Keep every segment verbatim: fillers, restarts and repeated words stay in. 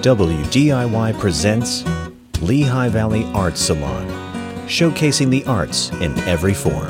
W D I Y presents Lehigh Valley Art Salon, showcasing the arts in every form.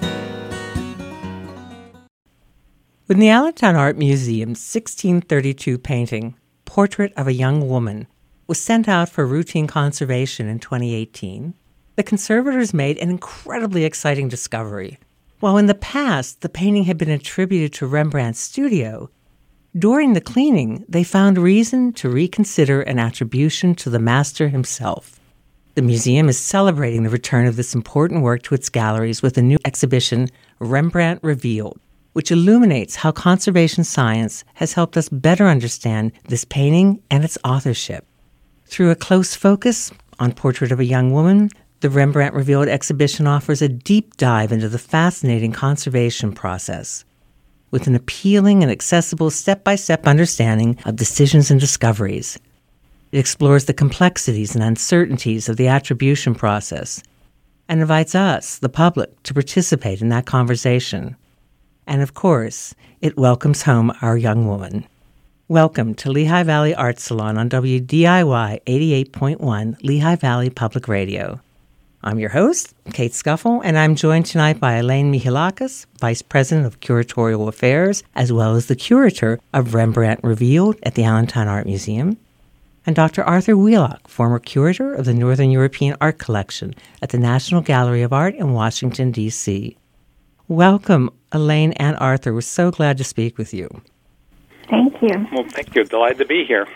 When the Allentown Art Museum's sixteen thirty-two painting, Portrait of a Young Woman, was sent out for routine conservation in twenty eighteen, the conservators made an incredibly exciting discovery. While in the past the painting had been attributed to Rembrandt's studio, during the cleaning they found reason to reconsider an attribution to the master himself. The museum is celebrating the return of this important work to its galleries with a new exhibition, Rembrandt Revealed, which illuminates how conservation science has helped us better understand this painting and its authorship. Through a close focus on Portrait of a Young Woman, the Rembrandt Revealed exhibition offers a deep dive into the fascinating conservation process, with an appealing and accessible step-by-step understanding of decisions and discoveries. It explores the complexities and uncertainties of the attribution process and invites us, the public, to participate in that conversation. And of course, it welcomes home our young woman. Welcome to Lehigh Valley Art Salon on W D I Y eighty-eight point one Lehigh Valley Public Radio. I'm your host, Kate Scuffle, and I'm joined tonight by Elaine Michalakis, Vice President of Curatorial Affairs, as well as the curator of Rembrandt Revealed at the Allentown Art Museum, and Doctor Arthur Wheelock, former curator of the Northern European Art Collection at the National Gallery of Art in Washington, D C Welcome, Elaine and Arthur. We're so glad to speak with you. Thank you. Well, thank you. Delighted to be here.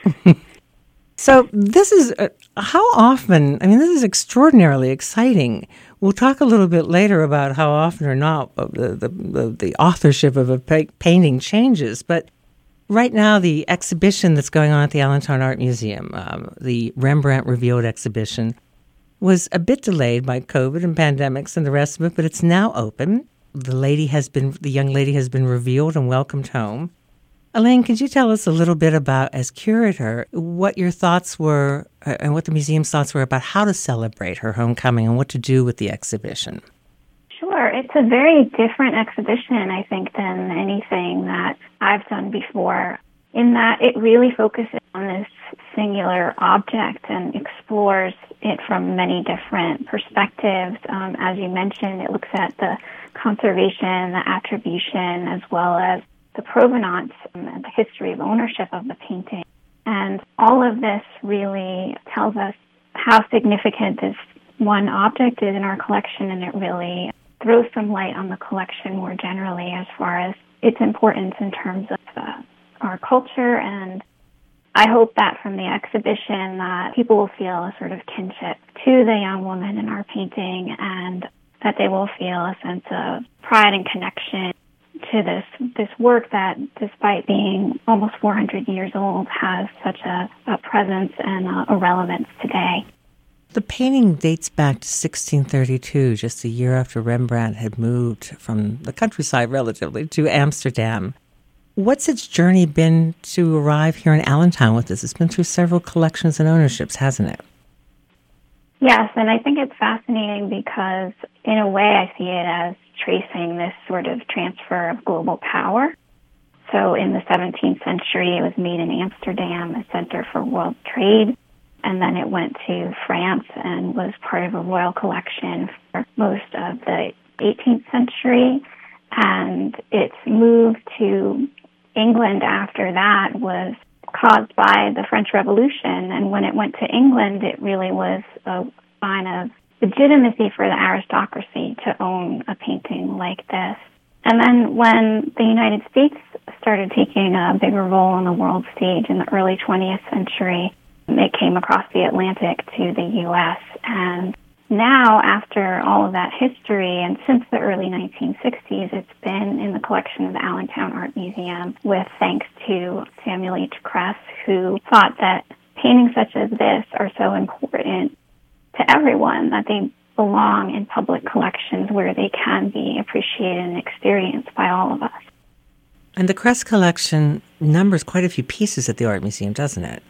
So this is, uh, how often, I mean, this is extraordinarily exciting. We'll talk a little bit later about how often or not uh, the, the, the, the authorship of a pa- painting changes. But right now, the exhibition that's going on at the Allentown Art Museum, um, the Rembrandt Revealed exhibition, was a bit delayed by COVID and pandemics and the rest of it, but it's now open. The lady has been, the young lady has been revealed and welcomed home. Elaine, could you tell us a little bit about, as curator, what your thoughts were uh, and what the museum's thoughts were about how to celebrate her homecoming and what to do with the exhibition? Sure. It's a very different exhibition, I think, than anything that I've done before, in that it really focuses on this singular object and explores it from many different perspectives. Um, as you mentioned, it looks at the conservation, the attribution, as well as the provenance and the history of ownership of the painting. And all of this really tells us how significant this one object is in our collection, and it really throws some light on the collection more generally as far as its importance in terms of uh, our culture. And I hope that from the exhibition that people will feel a sort of kinship to the young woman in our painting, and that they will feel a sense of pride and connection to this this work that, despite being almost four hundred years old, has such a, a presence and a, a relevance today. The painting dates back to sixteen thirty-two, just a year after Rembrandt had moved from the countryside relatively to Amsterdam. What's its journey been to arrive here in Allentown with this? It's been through several collections and ownerships, hasn't it? Yes, and I think it's fascinating because, in a way, I see it as tracing this sort of transfer of global power. So in the seventeenth century, it was made in Amsterdam, a center for world trade, and then it went to France and was part of a royal collection for most of the eighteenth century, and its move to England after that was caused by the French Revolution, and when it went to England, it really was a sign of legitimacy for the aristocracy to own a painting like this. And then when the United States started taking a bigger role on the world stage in the early twentieth century, it came across the Atlantic to the U S. And now, after all of that history, and since the early nineteen sixties, it's been in the collection of the Allentown Art Museum, with thanks to Samuel H. Kress, who thought that paintings such as this are so important to everyone that they belong in public collections where they can be appreciated and experienced by all of us. And the Kress collection numbers quite a few pieces at the Art Museum, doesn't it?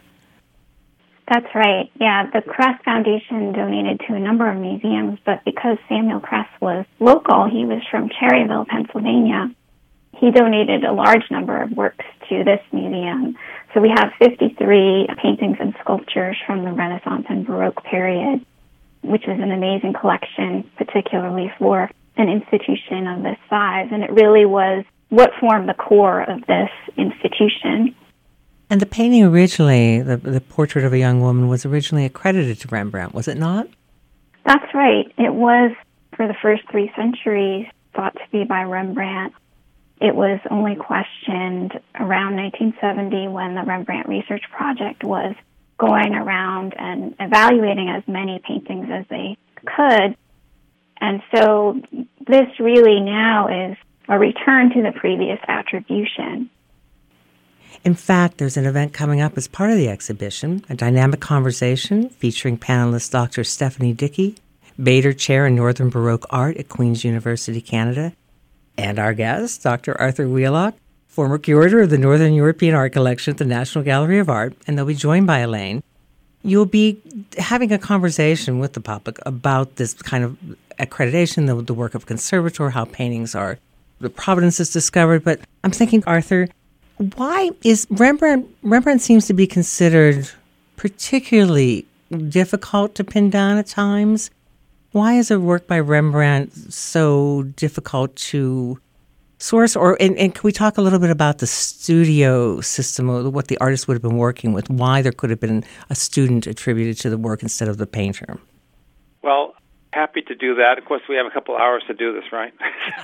That's right. Yeah, the Kress Foundation donated to a number of museums, but because Samuel Kress was local, he was from Cherryville, Pennsylvania, he donated a large number of works to this museum. So we have fifty-three paintings and sculptures from the Renaissance and Baroque period, which is an amazing collection, particularly for an institution of this size. And it really was what formed the core of this institution. And the painting originally, the, the portrait of a young woman, was originally accredited to Rembrandt, was it not? That's right. It was, for the first three centuries, thought to be by Rembrandt. It was only questioned around nineteen seventy when the Rembrandt Research Project was going around and evaluating as many paintings as they could. And so this really now is a return to the previous attribution. In fact, there's an event coming up as part of the exhibition, a dynamic conversation featuring panelist Doctor Stephanie Dickey, Bader Chair in Northern Baroque Art at Queen's University, Canada, and our guest, Doctor Arthur Wheelock, former curator of the Northern European Art Collection at the National Gallery of Art, and they'll be joined by Elaine. You'll be having a conversation with the public about this kind of accreditation, the, the work of conservator, how paintings are, the provenance is discovered. But I'm thinking, Arthur, why is Rembrandt, Rembrandt seems to be considered particularly difficult to pin down at times. Why is a work by Rembrandt so difficult to source? Or and, and can we talk a little bit about the studio system, or what the artist would have been working with, why there could have been a student attributed to the work instead of the painter? Well, happy to do that. Of course, we have a couple hours to do this, right?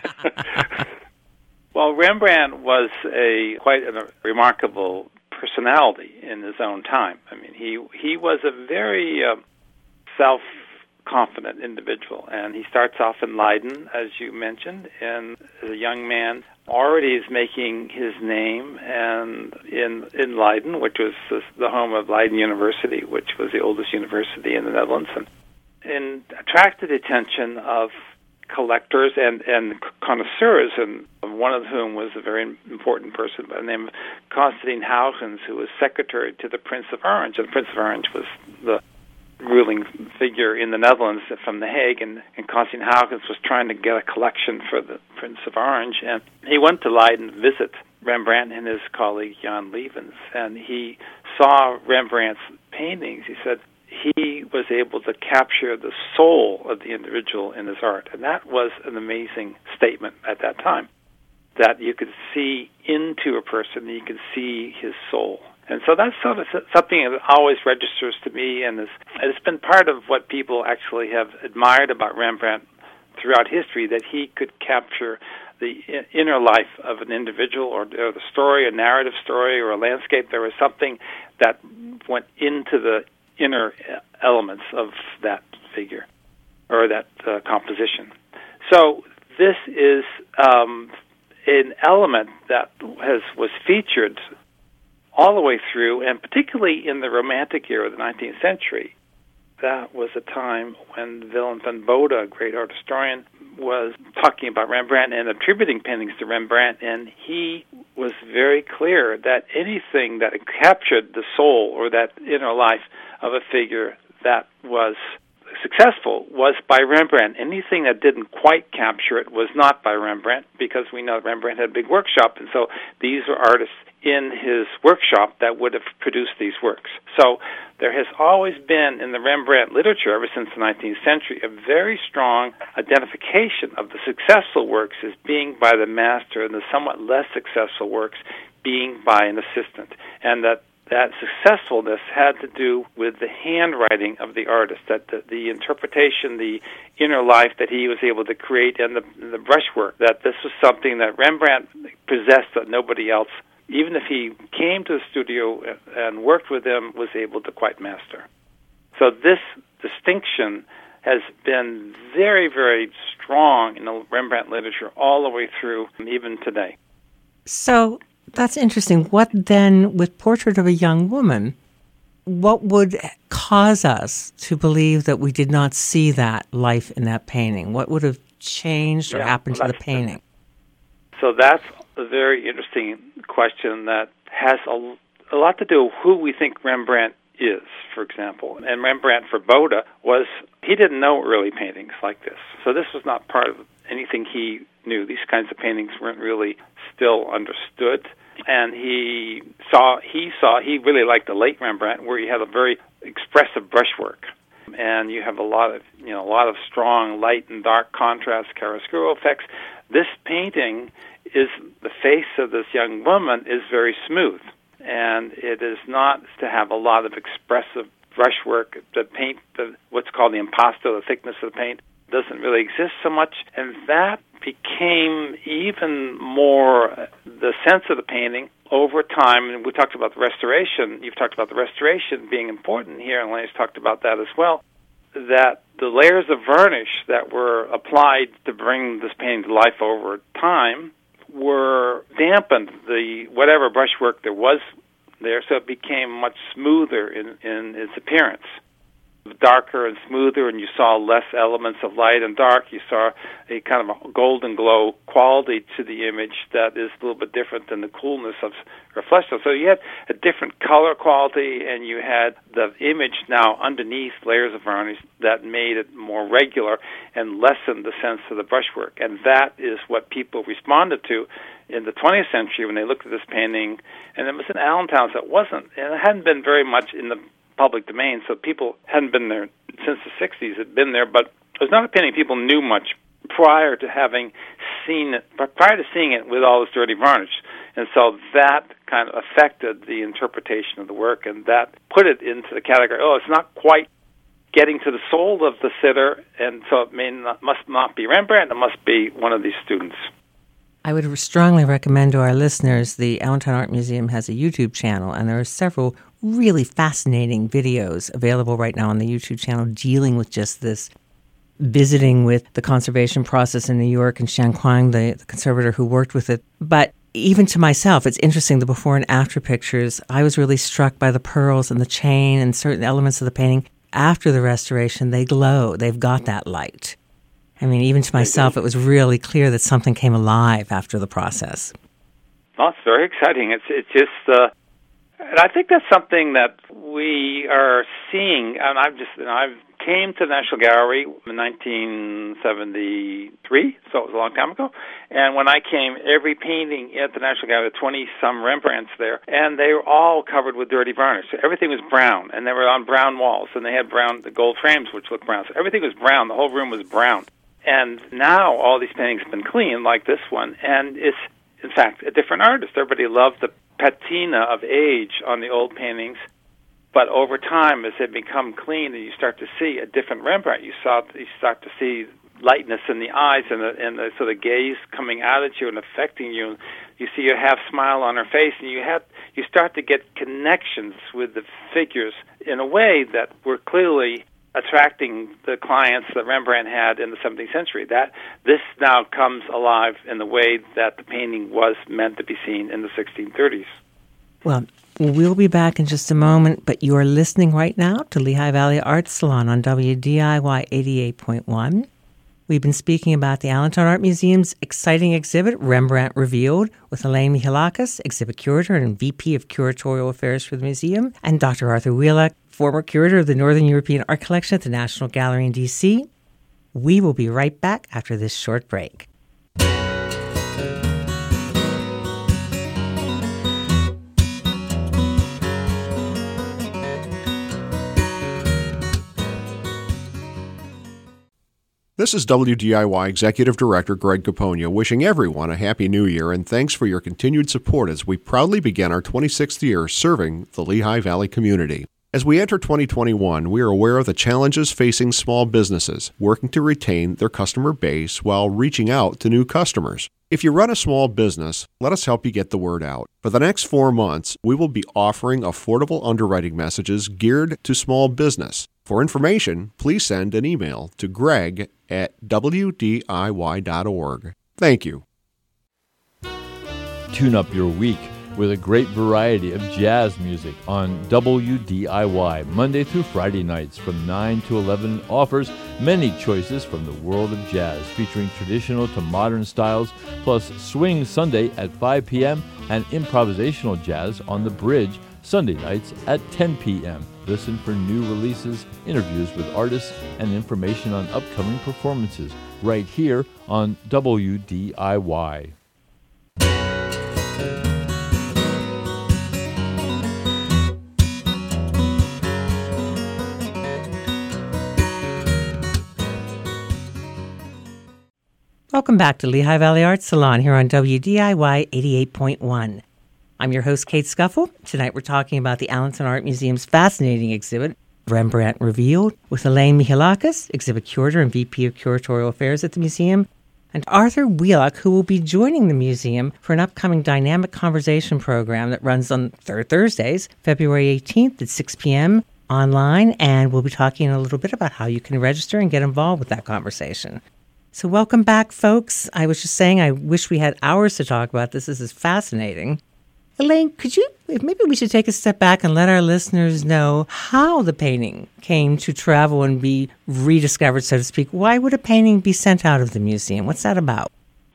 Well, Rembrandt was a quite a remarkable personality in his own time. I mean, he he was a very uh, self confident individual, and he starts off in Leiden, as you mentioned, and as a young man already is making his name and in in Leiden, which was the home of Leiden University, which was the oldest university in the Netherlands, and, and attracted the attention of collectors and, and connoisseurs, and one of whom was a very important person by the name of Constantine Huygens, who was secretary to the Prince of Orange. And the Prince of Orange was the ruling figure in the Netherlands from The Hague, and, and Constantine Huygens was trying to get a collection for the Prince of Orange, and he went to Leiden to visit Rembrandt and his colleague Jan Lievens, and he saw Rembrandt's paintings. He said he was able to capture the soul of the individual in his art, and that was an amazing statement at that time, that you could see into a person, you could see his soul. And so that's sort of something that always registers to me, and it's been part of what people actually have admired about Rembrandt throughout history, that he could capture the inner life of an individual, or, or the story, a narrative story, or a landscape. There was something that went into the inner elements of that figure, or that uh, composition. So this is um, an element that has was featured all the way through, and particularly in the Romantic era of the nineteenth century. That was a time when Willem van Bode, a great art historian, was talking about Rembrandt and attributing paintings to Rembrandt, and he was very clear that anything that captured the soul or that inner life of a figure that was successful was by Rembrandt. Anything that didn't quite capture it was not by Rembrandt, because we know Rembrandt had a big workshop, and so these were artists in his workshop that would have produced these works. So there has always been in the Rembrandt literature, ever since the nineteenth century, a very strong identification of the successful works as being by the master and the somewhat less successful works being by an assistant. And that that successfulness had to do with the handwriting of the artist, that the, the interpretation, the inner life that he was able to create, and the, the brushwork, that this was something that Rembrandt possessed that nobody else, even if he came to the studio and worked with him, was able to quite master. So this distinction has been very, very strong in the Rembrandt literature all the way through, even today. So that's interesting. What then, with Portrait of a Young Woman, what would cause us to believe that we did not see that life in that painting? What would have changed or yeah, happened well, to the painting? So that's a very interesting question that has a, a lot to do with who we think Rembrandt is, for example. And Rembrandt, for Bode, was, he didn't know early paintings like this. So this was not part of anything he knew. These kinds of paintings weren't really still understood. And he saw he saw he really liked the late Rembrandt, where he had a very expressive brushwork, and you have a lot of you know a lot of strong light and dark contrast, chiaroscuro effects. This painting is the face of this young woman is very smooth, and it is not to have a lot of expressive brushwork. The paint, the, what's called the impasto, the thickness of the paint, doesn't really exist so much, and that became even more the sense of the painting over time. And we talked about the restoration. You've talked about the restoration being important here, and Elaine's talked about that as well, that the layers of varnish that were applied to bring this painting to life over time were dampened the whatever brushwork there was there, so it became much smoother in, in its appearance. Darker and smoother, and you saw less elements of light and dark. You saw a kind of a golden glow quality to the image that is a little bit different than the coolness of Riflesto. So you had a different color quality, and you had the image now underneath layers of varnish that made it more regular and lessened the sense of the brushwork. And that is what people responded to in the twentieth century when they looked at this painting. And it was in Allentown, so it wasn't, and it hadn't been very much in the public domain, so people hadn't been there since the sixties. Had been there, but it was not a painting people knew much prior to having seen it, prior to seeing it with all this dirty varnish. And so that kind of affected the interpretation of the work, and that put it into the category, oh, it's not quite getting to the soul of the sitter, and so it may not, must not be Rembrandt, it must be one of these students. I would strongly recommend to our listeners, the Allentown Art Museum has a YouTube channel, and there are several really fascinating videos available right now on the YouTube channel dealing with just this, visiting with the conservation process in New York and Shan Kwang, the, the conservator who worked with it. But even to myself, it's interesting, the before and after pictures, I was really struck by the pearls and the chain and certain elements of the painting. After the restoration, they glow. They've got that light. I mean, even to myself, it was really clear that something came alive after the process. Well, it's very exciting. It's it's just, uh, and I think that's something that we are seeing. And I've just, you know, I've came to the National Gallery in nineteen seventy-three, so it was a long time ago. And when I came, every painting at the National Gallery, twenty-some Rembrandts there, and they were all covered with dirty varnish. So everything was brown, and they were on brown walls, and they had brown, the gold frames, which looked brown. So everything was brown. The whole room was brown. And now all these paintings have been clean, like this one, and it's, in fact, a different artist. Everybody loved the patina of age on the old paintings, but over time, as they become clean and you start to see a different Rembrandt, you, saw, you start to see lightness in the eyes and the, and the sort of gaze coming out at you and affecting you. You see a half smile on her face, and you have you start to get connections with the figures in a way that were clearly attracting the clients that Rembrandt had in the seventeenth century. That this now comes alive in the way that the painting was meant to be seen in the sixteen thirties. Well, we'll be back in just a moment, but you are listening right now to Lehigh Valley Art Salon on W D I Y eighty-eight point one. We've been speaking about the Allentown Art Museum's exciting exhibit, Rembrandt Revealed, with Elaine Michalakis, exhibit curator and V P of Curatorial Affairs for the museum, and Doctor Arthur Wheelock, former curator of the Northern European Art Collection at the National Gallery in D C. We will be right back after this short break. This is W D I Y Executive Director Greg Capogna wishing everyone a Happy New Year, and thanks for your continued support as we proudly begin our twenty-sixth year serving the Lehigh Valley community. As we enter twenty twenty-one, we are aware of the challenges facing small businesses working to retain their customer base while reaching out to new customers. If you run a small business, let us help you get the word out. For the next four months, we will be offering affordable underwriting messages geared to small business. For information, please send an email to greg at w d i y dot org. Thank you. Tune up your week with a great variety of jazz music on W D I Y. Monday through Friday nights from nine to eleven offers many choices from the world of jazz, featuring traditional to modern styles, plus Swing Sunday at five p.m. and improvisational jazz on the Bridge Sunday nights at ten p.m. Listen for new releases, interviews with artists, and information on upcoming performances right here on W D I Y. Welcome back to Lehigh Valley Art Salon here on W D I Y eighty-eight point one. I'm your host, Kate Scuffle. Tonight we're talking about the Allentown Art Museum's fascinating exhibit, Rembrandt Revealed, with Elaine Michalakis, exhibit curator and V P of Curatorial Affairs at the museum, and Arthur Wheelock, who will be joining the museum for an upcoming dynamic conversation program that runs on third Thursdays, February eighteenth at six p.m. online, and we'll be talking a little bit about how you can register and get involved with that conversation. So welcome back, folks. I was just saying I wish we had hours to talk about this. This is fascinating. Elaine, could you, maybe we should take a step back and let our listeners know how the painting came to travel and be rediscovered, so to speak. Why would a painting be sent out of the museum? What's that about?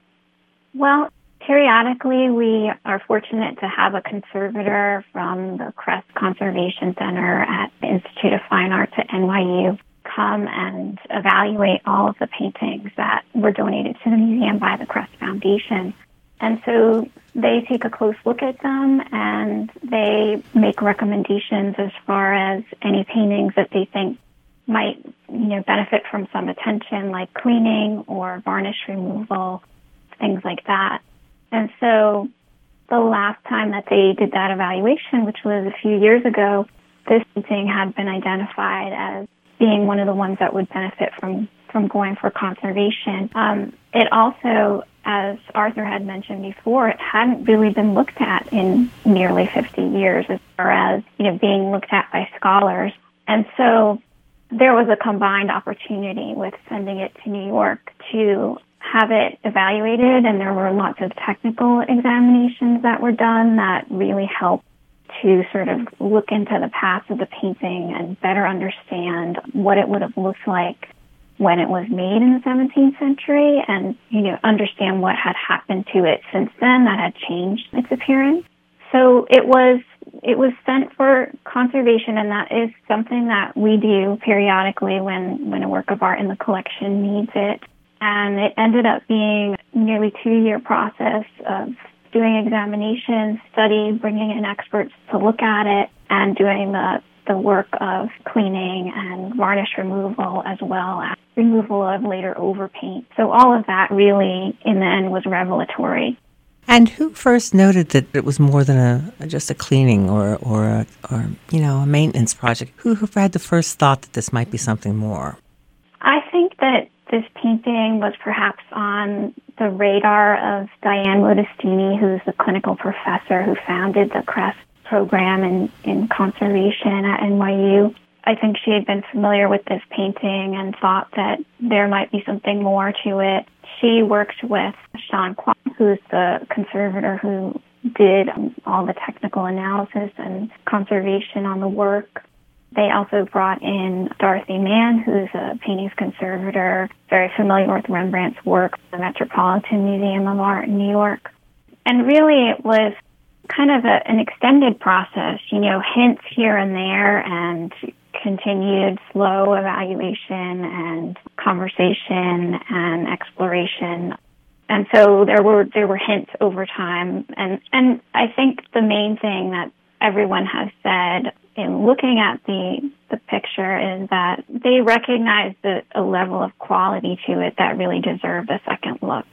Well, periodically we are fortunate to have a conservator from the Crest Conservation Center at the Institute of Fine Arts at N Y U come and evaluate all of the paintings that were donated to the museum by the Crest Foundation. And so they take a close look at them and they make recommendations as far as any paintings that they think might, you know, benefit from some attention, like cleaning or varnish removal, things like that. And so the last time that they did that evaluation, which was a few years ago, this painting had been identified as being one of the ones that would benefit from, from going for conservation. Um, it also, as Arthur had mentioned before, it hadn't really been looked at in nearly fifty years as far as, you know, being looked at by scholars. And so there was a combined opportunity with sending it to New York to have it evaluated, and there were lots of technical examinations that were done that really helped to sort of look into the past of the painting and better understand what it would have looked like when it was made in the seventeenth century and, you know, understand what had happened to it since then that had changed its appearance. So it was it was sent for conservation, and that is something that we do periodically when, when a work of art in the collection needs it. And it ended up being a nearly two-year process of doing examinations, study, bringing in experts to look at it, and doing the, the work of cleaning and varnish removal as well as removal of later overpaint. So all of that really, in the end, was revelatory. And who first noted that it was more than a just a cleaning or or a, or you know a maintenance project? Who, who had the first thought that this might be something more? I think that this painting was perhaps on the radar of Diane Modestini, who's the clinical professor who founded the Crest program in, in conservation at N Y U. I think she had been familiar with this painting and thought that there might be something more to it. She worked with Sean Kwong, who's the conservator who did all the technical analysis and conservation on the work. They also brought in Dorothy Mann, who's a paintings conservator, very familiar with Rembrandt's work at the Metropolitan Museum of Art in New York. And really it was kind of a, an extended process, you know, hints here and there and continued slow evaluation and conversation and exploration. And so there were there were hints over time. And, and I think the main thing that everyone has said in looking at the the picture is that they recognize the, a level of quality to it that really deserved a second look.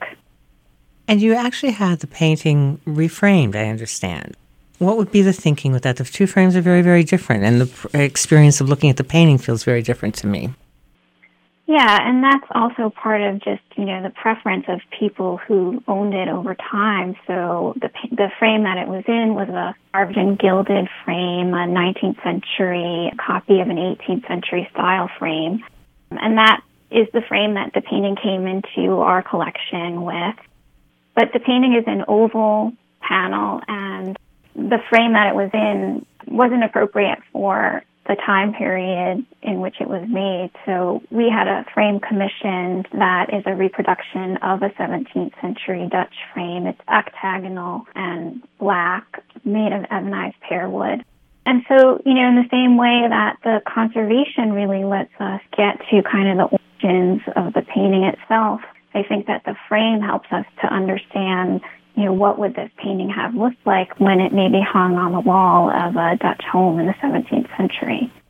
And you actually had the painting reframed, I understand. What would be the thinking with that? The two frames are very, very different, and the experience of looking at the painting feels very different to me. Yeah, and that's also part of just, you know, the preference of people who owned it over time. So the the frame that it was in was a carved and gilded frame, a nineteenth century copy of an eighteenth century style frame. And that is the frame that the painting came into our collection with. But the painting is an oval panel, and the frame that it was in wasn't appropriate for the time period in which it was made. So we had a frame commissioned that is a reproduction of a seventeenth century Dutch frame. It's octagonal and black, made of ebonized pear wood. And so, you know, in the same way that the conservation really lets us get to kind of the origins of the painting itself, I think that the frame helps us to understand, you know, what would this painting have looked like when it maybe hung on the wall of a Dutch home in the seventeenth century.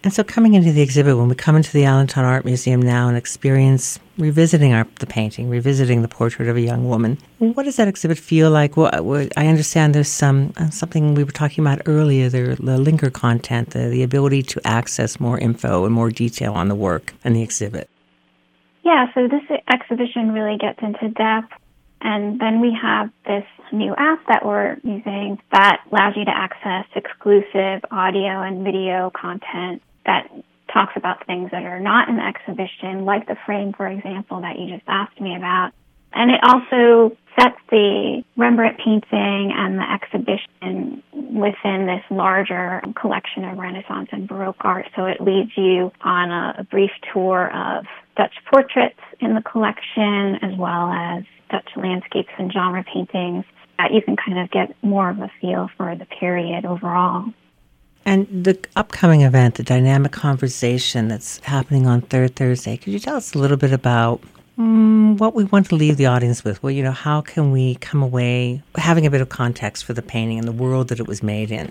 And so coming into the exhibit, when we come into the Allentown Art Museum now and experience revisiting our, the painting, revisiting the portrait of a young woman, what does that exhibit feel like? Well, I understand there's some uh, something we were talking about earlier, the, the linker content, the, the ability to access more info and more detail on the work and the exhibit. Yeah, so this exhibition really gets into depth. And then we have this new app that we're using that allows you to access exclusive audio and video content that talks about things that are not in the exhibition, like the frame, for example, that you just asked me about. And it also sets the Rembrandt painting and the exhibition within this larger collection of Renaissance and Baroque art. So it leads you on a, a brief tour of Dutch portraits in the collection, as well as Dutch landscapes and genre paintings, that you can kind of get more of a feel for the period overall. And the upcoming event, the Dynamic Conversation that's happening on third Thursday, could you tell us a little bit about mm, what we want to leave the audience with? Well, you know, how can we come away having a bit of context for the painting and the world that it was made in?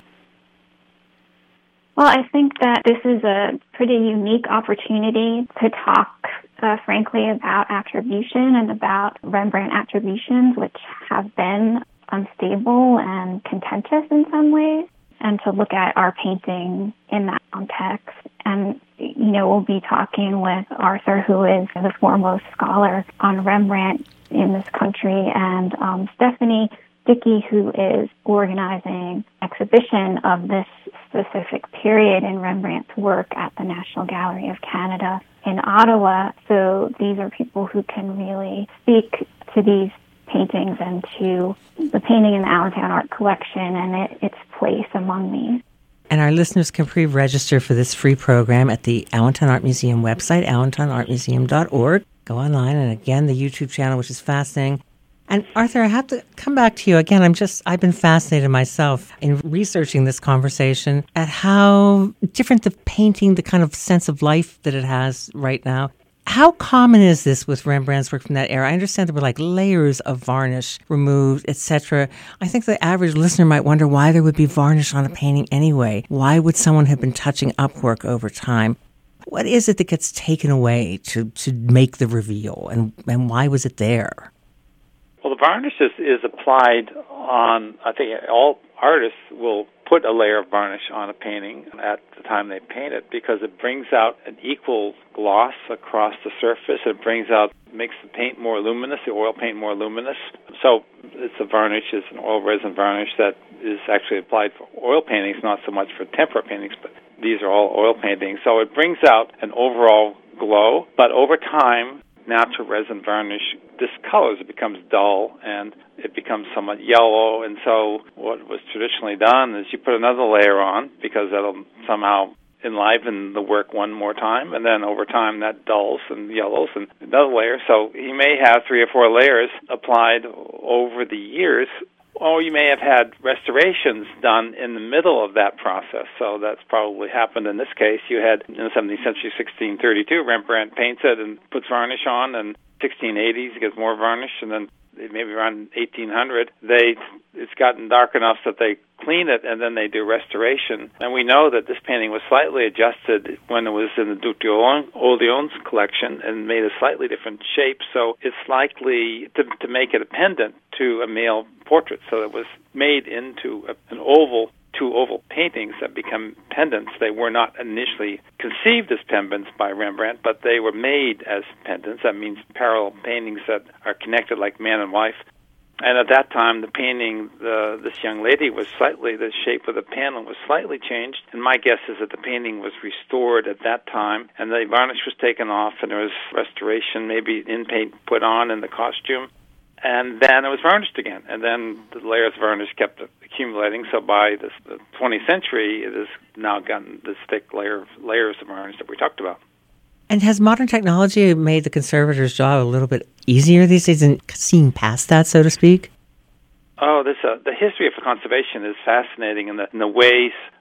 Well, I think that this is a pretty unique opportunity to talk, uh, frankly, about attribution and about Rembrandt attributions, which have been unstable and contentious in some ways, and to look at our painting in that context. And, you know, we'll be talking with Arthur, who is the foremost scholar on Rembrandt in this country, and um, Stephanie Dickey, who is organizing exhibition of this specific period in Rembrandt's work at the National Gallery of Canada in Ottawa. So these are people who can really speak to these paintings and to the painting in the Allentown Art Collection and it, its place among these. And our listeners can pre-register for this free program at the Allentown Art Museum website, allentown art museum dot org. Go online, and again, the YouTube channel, which is fascinating. And Arthur, I have to come back to you again. I'm just, I've been fascinated myself in researching this conversation at how different the painting, the kind of sense of life that it has right now. How common is this with Rembrandt's work from that era? I understand there were like layers of varnish removed, et cetera. I think the average listener might wonder why there would be varnish on a painting anyway. Why would someone have been touching up work over time? What is it that gets taken away to, to make the reveal, and, and why was it there? Well, the varnish is, is applied on, I think all artists will put a layer of varnish on a painting at the time they paint it because it brings out an equal gloss across the surface. It brings out, makes the paint more luminous, the oil paint more luminous. So it's a varnish, it's an oil resin varnish that is actually applied for oil paintings, not so much for tempera paintings, but these are all oil paintings. So it brings out an overall glow, but over time, natural resin varnish discolors. It becomes dull and it becomes somewhat yellow. And so what was traditionally done is you put another layer on because that'll somehow enliven the work one more time. And then over time that dulls and yellows and another layer. So you may have three or four layers applied over the years, or you may have had restorations done in the middle of that process. So that's probably happened in this case. You had, in the seventeenth century, sixteen thirty-two, Rembrandt paints it and puts varnish on, and sixteen eighties, he gets more varnish, and then maybe around eighteen hundred, they it's gotten dark enough that they clean it, and then they do restoration. And we know that this painting was slightly adjusted when it was in the Duc d'Orléans collection and made a slightly different shape, so it's likely to, to make it a pendant to a male portrait. So it was made into a, an oval, two oval paintings that become pendants. They were not initially conceived as pendants by Rembrandt, but they were made as pendants. That means parallel paintings that are connected like man and wife. And at that time, the painting, the, this young lady was slightly, the shape of the panel was slightly changed. And my guess is that the painting was restored at that time, and the varnish was taken off, and there was restoration, maybe in paint put on in the costume. And then it was varnished again. And then the layers of varnish kept accumulating. So by this, the twentieth century, it has now gotten this thick layer of, layers of varnish that we talked about. And has modern technology made the conservator's job a little bit easier these days in seeing past that, so to speak? Oh, this uh, the history of conservation is fascinating in the, in the ways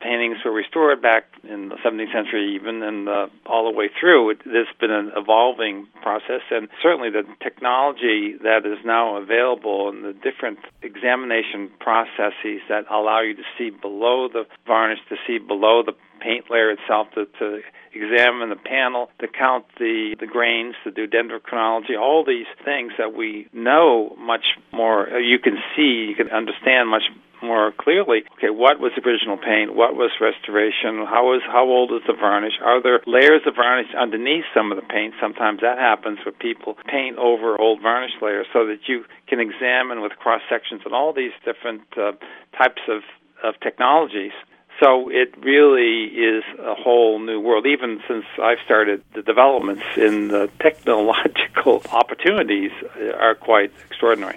paintings were restored back in the seventeenth century even, and uh, all the way through. It, there's been an evolving process, and certainly the technology that is now available and the different examination processes that allow you to see below the varnish, to see below the paint layer itself, to, to examine the panel, to count the, the grains, to do dendrochronology, all these things that we know much more, you can see, you can understand much more clearly. Okay, what was original paint? What was restoration? How was how old is the varnish? Are there layers of varnish underneath some of the paint? Sometimes that happens where people paint over old varnish layers so that you can examine with cross sections and all these different uh, types of, of technologies. So it really is a whole new world, even since I've started the developments in the technological opportunities are quite extraordinary.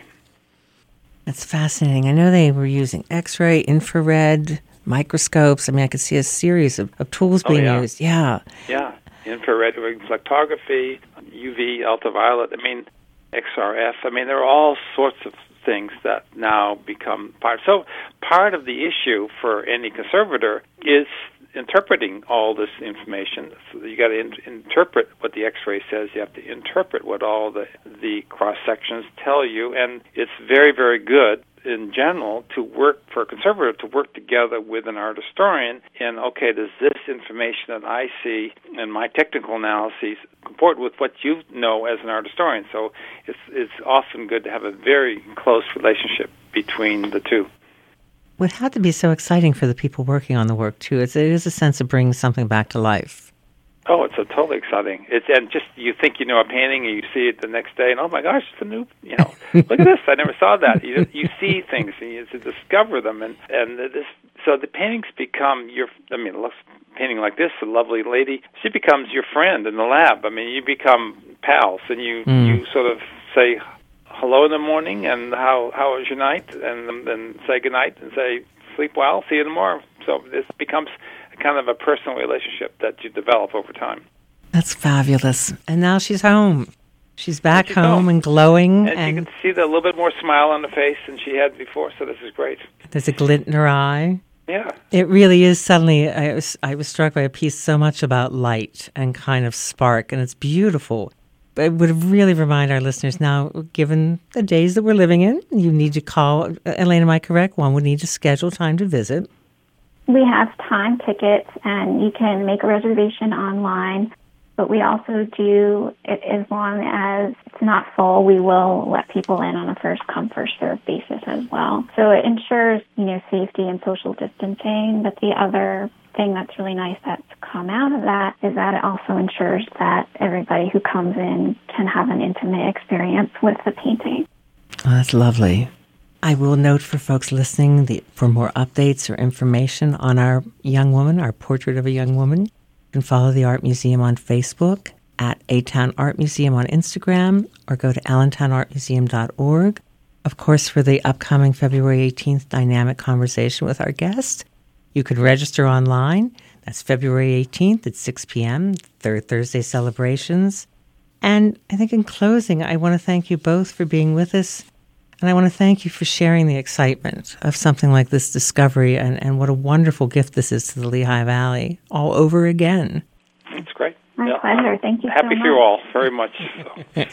That's fascinating. I know they were using X-ray, infrared, microscopes. I mean, I could see a series of, of tools being oh, yeah. used. Yeah. Yeah, infrared reflectography, U V, ultraviolet, I mean, X R F. I mean, there are all sorts of things that now become part. So part of the issue for any conservator is interpreting all this information. So you got to in- interpret what the X-ray says. You have to interpret what all the the cross sections tell you, and it's very, very good in general to work for a conservator to work together with an art historian. And okay, does this information that I see in my technical analyses comport with what you know as an art historian? So it's it's often good to have a very close relationship between the two. Would have to be so exciting for the people working on the work, too. It's, it is a sense of bringing something back to life. Oh, it's a totally exciting. It's and just you think you know a painting and you see it the next day and oh my gosh, it's a new. You know, look at this. I never saw that. You you see things and you to discover them and and this. So the paintings become your. I mean, it looks painting like this, a lovely lady. She becomes your friend in the lab. I mean, you become pals and you mm. you sort of say hello in the morning and how how was your night and then say good night and say sleep well. See you tomorrow. So this becomes kind of a personal relationship that you develop over time. That's fabulous. And now she's home. She's back she's home, home and glowing. And, and you can see the little bit more smile on the face than she had before, so this is great. There's a glint in her eye. Yeah. It really is suddenly, I was, I was struck by a piece so much about light and kind of spark, and it's beautiful. But it would really remind our listeners now, given the days that we're living in, you need to call, Elaine, am I correct? One would need to schedule time to visit. We have time tickets, and you can make a reservation online, but we also do, as long as it's not full, we will let people in on a first-come, first-served basis as well. So it ensures, you know, safety and social distancing, but the other thing that's really nice that's come out of that is that it also ensures that everybody who comes in can have an intimate experience with the painting. Oh, that's lovely. I will note for folks listening that for more updates or information on our young woman, our portrait of a young woman, you can follow the Art Museum on Facebook, at A-Town Art Museum on Instagram, or go to allentown art museum dot org. Of course, for the upcoming February eighteenth dynamic conversation with our guest, you could register online. That's February eighteenth at six p.m., Third Thursday celebrations. And I think in closing, I want to thank you both for being with us. And I want to thank you for sharing the excitement of something like this discovery and, and what a wonderful gift this is to the Lehigh Valley all over again. It's great. My yeah. pleasure. Thank you Happy so much. for you all, very much so.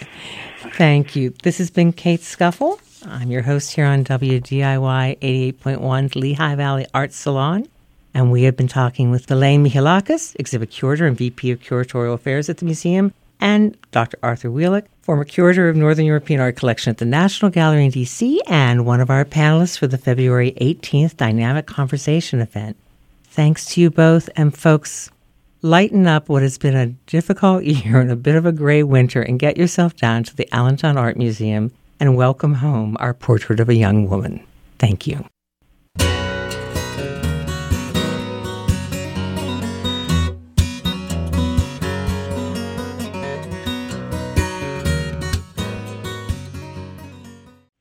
Thank you. This has been Kate Scuffle. I'm your host here on W D I Y eighty-eight point one's Lehigh Valley Art Salon. And we have been talking with Elaine Mihalakis, Exhibit Curator and V P of Curatorial Affairs at the museum, and Doctor Arthur Wheelock, former Curator of Northern European Art Collection at the National Gallery in D C and one of our panelists for the February eighteenth Dynamic Conversation event. Thanks to you both, and folks, lighten up what has been a difficult year and a bit of a gray winter and get yourself down to the Allentown Art Museum and welcome home our portrait of a young woman. Thank you.